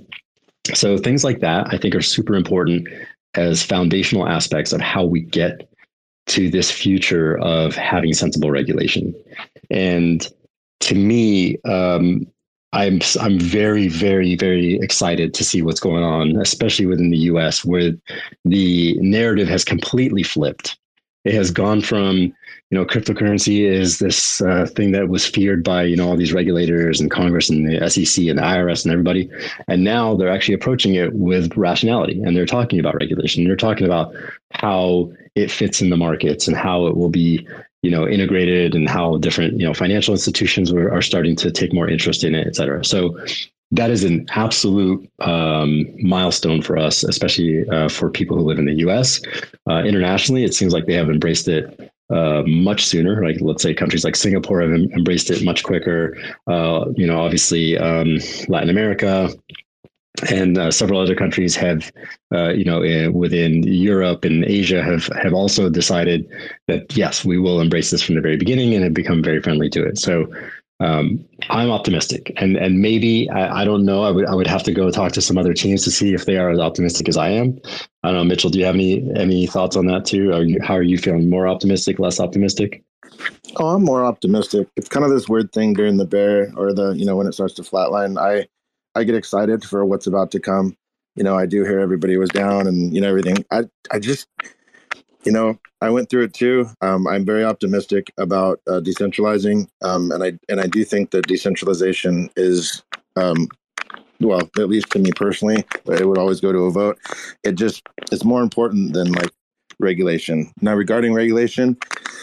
So things like that, I think, are super important as foundational aspects of how we get to this future of having sensible regulation. And to me, um, I'm I'm very, very, very excited to see what's going on, especially within the U S, where the narrative has completely flipped. It has gone from, you know, cryptocurrency is this uh, thing that was feared by, you know, all these regulators and Congress and the S E C and the I R S and everybody. And now they're actually approaching it with rationality, and they're talking about regulation. They're talking about how it fits in the markets and how it will be, you know, integrated, and how different, you know, financial institutions are, are starting to take more interest in it, et cetera. So that is an absolute um, milestone for us, especially uh, for people who live in the U S. Uh, internationally, it seems like they have embraced it uh, much sooner. Like, let's say countries like Singapore have em- embraced it much quicker. Uh, you know, obviously um, Latin America and uh, several other countries have, uh, you know, uh, within Europe and Asia have have also decided that, yes, we will embrace this from the very beginning, and have become very friendly to it. So um, I'm optimistic, and and maybe I, I don't know. I would I would have to go talk to some other teams to see if they are as optimistic as I am. I don't know, Mitchell. Do you have any any thoughts on that too? Are you, how are you feeling? More optimistic, less optimistic? Oh, I'm more optimistic. It's kind of this weird thing during the bear, or the, you know, when it starts to flatline. I I get excited for what's about to come. You know, I do hear everybody was down and, you know, everything. I I just, you know, I went through it too. Um, I'm very optimistic about uh, decentralizing, um, and I and I do think that decentralization is, um, well, at least to me personally, it would always go to a vote. It just, it's more important than like regulation. Now, regarding regulation,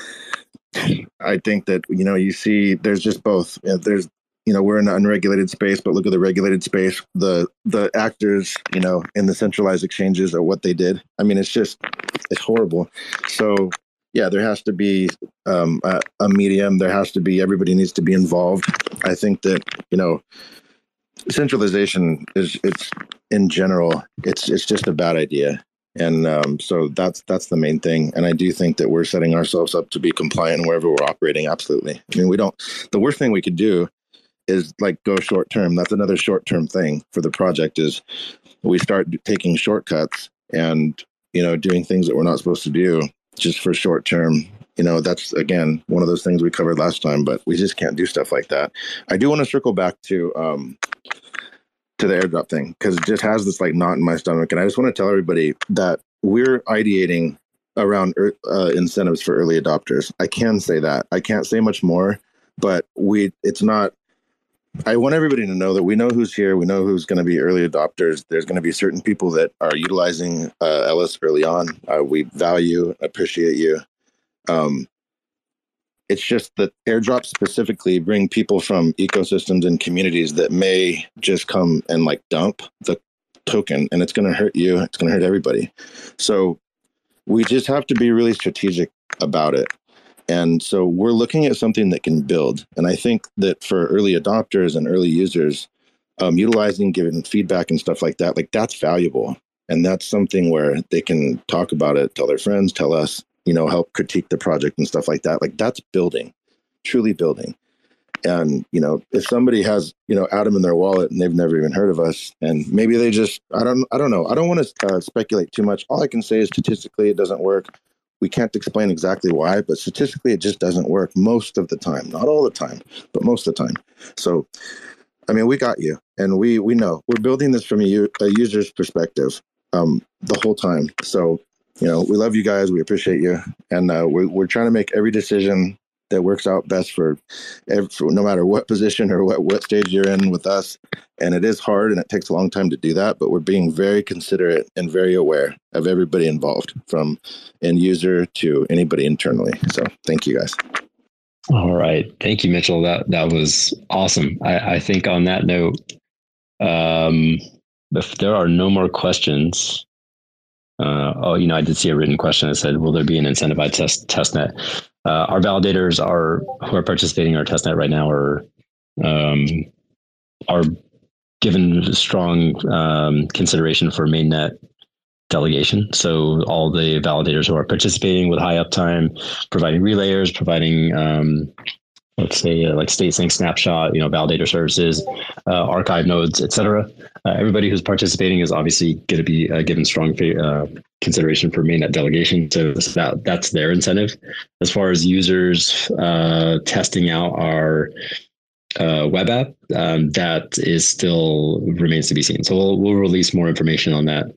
I think that, you know, you see, there's just both. You know, there's, you know, we're in an unregulated space, but look at the regulated space. The the actors, you know, in the centralized exchanges are what they did. I mean, it's just, it's horrible. So, yeah, there has to be um, a, a medium. There has to be, everybody needs to be involved. I think that, you know, centralization is it's in general, it's it's just a bad idea. And um, so that's that's the main thing. And I do think that we're setting ourselves up to be compliant wherever we're operating. Absolutely. I mean, we don't, the worst thing we could do is like go short term. That's another short term thing for the project is we start taking shortcuts and, you know, doing things that we're not supposed to do just for short term. You know, that's, again, one of those things we covered last time, but we just can't do stuff like that. I do want to circle back to um, to the airdrop thing because it just has this like knot in my stomach. And I just want to tell everybody that we're ideating around uh, incentives for early adopters. I can say that. I can't say much more, but we it's not. I want everybody to know that we know who's here. We know who's going to be early adopters. There's going to be certain people that are utilizing uh, Ellis early on. Uh, we value, appreciate you. Um, it's just that airdrops specifically bring people from ecosystems and communities that may just come and like dump the token, and it's going to hurt you. It's going to hurt everybody. So we just have to be really strategic about it. And so we're looking at something that can build. And I think that for early adopters and early users, um, utilizing, giving feedback and stuff like that, like that's valuable. And that's something where they can talk about it, tell their friends, tell us, you know, help critique the project and stuff like that. Like that's building, truly building. And, you know, if somebody has, you know, Atom in their wallet and they've never even heard of us, and maybe they just, I don't, I don't know. I don't want to uh, speculate too much. All I can say is statistically, it doesn't work. We can't explain exactly why, but statistically, it just doesn't work most of the time. Not all the time, but most of the time. So, I mean, we got you. And we we know. We're building this from a, a user's perspective um, the whole time. So, you know, we love you guys. We appreciate you. And uh, we're, we're trying to make every decision that works out best for, every, for no matter what position or what, what stage you're in with us. And it is hard and it takes a long time to do that, but we're being very considerate and very aware of everybody involved, from end user to anybody internally. So thank you guys. All right. Thank you, Mitchell. That that was awesome. I, I think on that note, um, if there are no more questions, uh, oh, you know, I did see a written question that said, will there be an incentivized test testnet? Uh, our validators are who are participating in our testnet right now are um, are given strong um, consideration for mainnet delegation. So all the validators who are participating with high uptime, providing relayers, providing um, let's say uh, like state sync snapshot, you know, validator services, uh, archive nodes, et cetera. Uh, everybody who's participating is obviously going to be uh, given strong uh, consideration for mainnet delegation. So that that's their incentive. As far as users uh, testing out our uh, web app, um, that is still remains to be seen. So we'll we'll release more information on that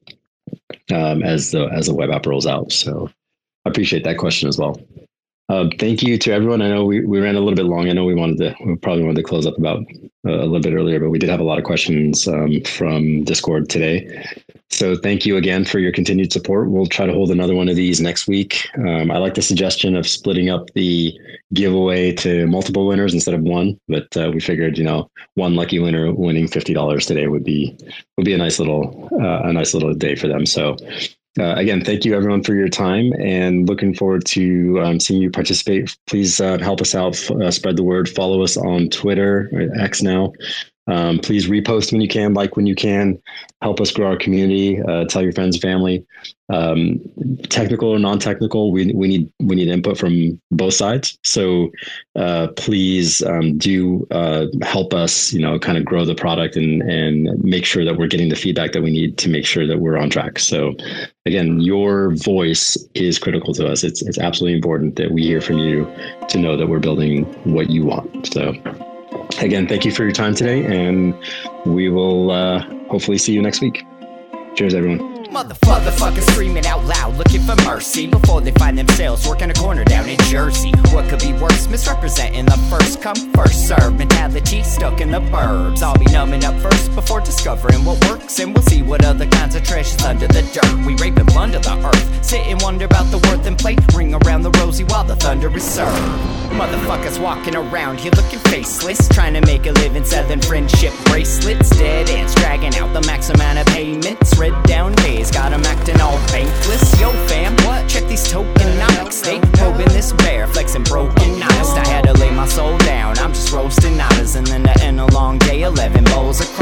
um, as the as the web app rolls out. So I appreciate that question as well. Uh, thank you to everyone. I know we, we ran a little bit long. I know we wanted to, we probably wanted to close up about uh, a little bit earlier, but we did have a lot of questions um, from Discord today. So thank you again for your continued support. We'll try to hold another one of these next week. Um, I like the suggestion of splitting up the giveaway to multiple winners instead of one, but uh, we figured, you know, one lucky winner winning fifty dollars today would be, would be a nice little, uh, a nice little day for them. So Uh, again, thank you everyone for your time, and looking forward to um, seeing you participate. Please uh, help us out, uh, spread the word, follow us on Twitter, or X now. Um, please repost when you can, like when you can, help us grow our community, uh, tell your friends, family, um, technical or non-technical. We, we need, we need input from both sides. So uh, please um, do uh, help us, you know, kind of grow the product and, and make sure that we're getting the feedback that we need to make sure that we're on track. So again, your voice is critical to us. It's, it's absolutely important that we hear from you to know that we're building what you want. So again, thank you for your time today, and we will uh, hopefully see you next week. Cheers, everyone. Motherfuckers screaming out loud, looking for mercy before they find themselves working a corner down in Jersey. What could be worse? Misrepresenting the first come, first serve mentality stuck in the burbs. I'll be numbing up first before discovering what works, and we'll see what other kinds of trash is under the dirt. We rape and plunder the earth, sit and wonder about the worth and play, ring around the rosy while the thunder is served. Motherfuckers walking around here looking faceless, trying to make a living selling friendship bracelets. Dead ends dragging out the max amount of payments. Red down days got them acting all bankless. Yo fam, what? Check these tokenomics. They probing this bear, flexing broken honest. I had to lay my soul down, I'm just roasting nodders, and then to end a long day, eleven bowls of chronic.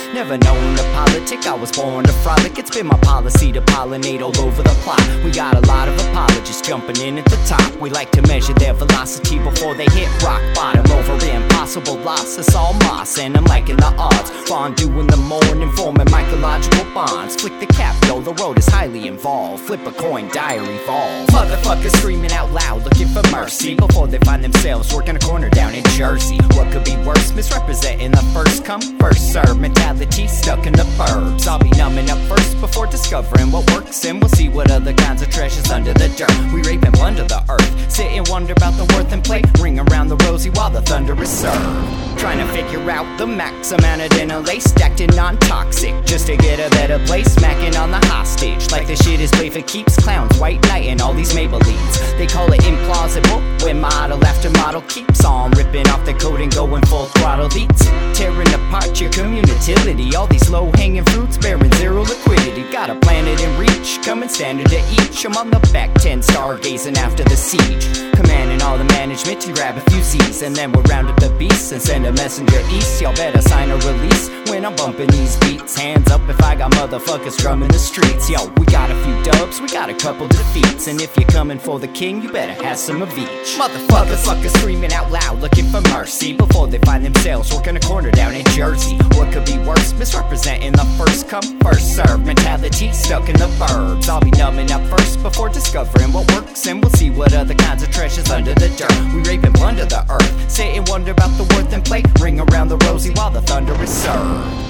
Never known to politic, I was born to frolic. It's been my policy to pollinate all over the plot. We got a lot of apologists jumping in at the top. We like to measure their velocity before they hit rock bottom. Over impossible loss, it's all moss, and I'm liking the odds. Fondue in the morning, forming mycological bonds. Flick the cap, though the road is highly involved. Flip a coin, diary evolve. Motherfuckers screaming out loud, looking for mercy before they find themselves working a corner down in Jersey. What could be worse? Misrepresenting the first come, first serve mentality stuck in the burbs. I'll be numbing up first before discovering what works, and we'll see what other kinds of treasures under the dirt. We rape and plunder the earth, sit and wonder about the worth and play. Ring around the rosy while the thunder is served. Trying to figure out the max amount of dinner lace stacked in non-toxic, just to get a better place. Smacking on the hostage like the shit is play for keeps. Clowns, white knight, and all these Maybellines. They call it implausible when model after model keeps on ripping off the coat and going full throttle beats, tearing apart your community. All these low-hanging fruits bearing zero liquidity. Got a planet in reach, coming standard to each. I'm on the back ten, stargazing after the siege, commanding all the management to grab a few Z's, and then we'll round up the beasts and send a messenger east. Y'all better sign a release when I'm bumping these beats. Hands up if I got motherfuckers drumming the streets. Yo, we got a few dubs, we got a couple defeats, and if you're coming for the king, you better have some of each. Motherfuckers, fuckers screaming out loud, looking for mercy before they find themselves working a corner down in Jersey. What could be worse? Misrepresenting the first come, first serve mentality stuck in the burbs. I'll be numbing up first before discovering what works, and we'll see what other kinds of treasures under the dirt. We rape and plunder the earth, sit and wonder about the worth and play. Ring around the rosy while the thunder is served.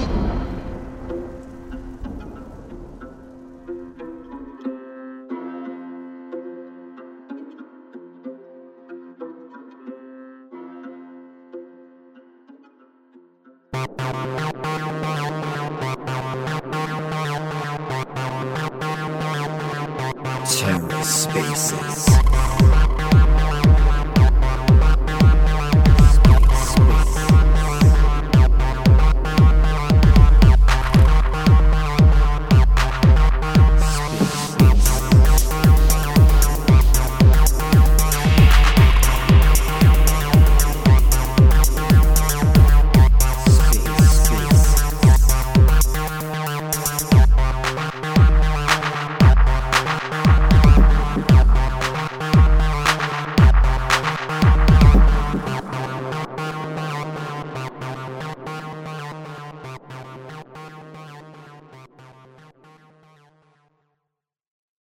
TerraSpaces.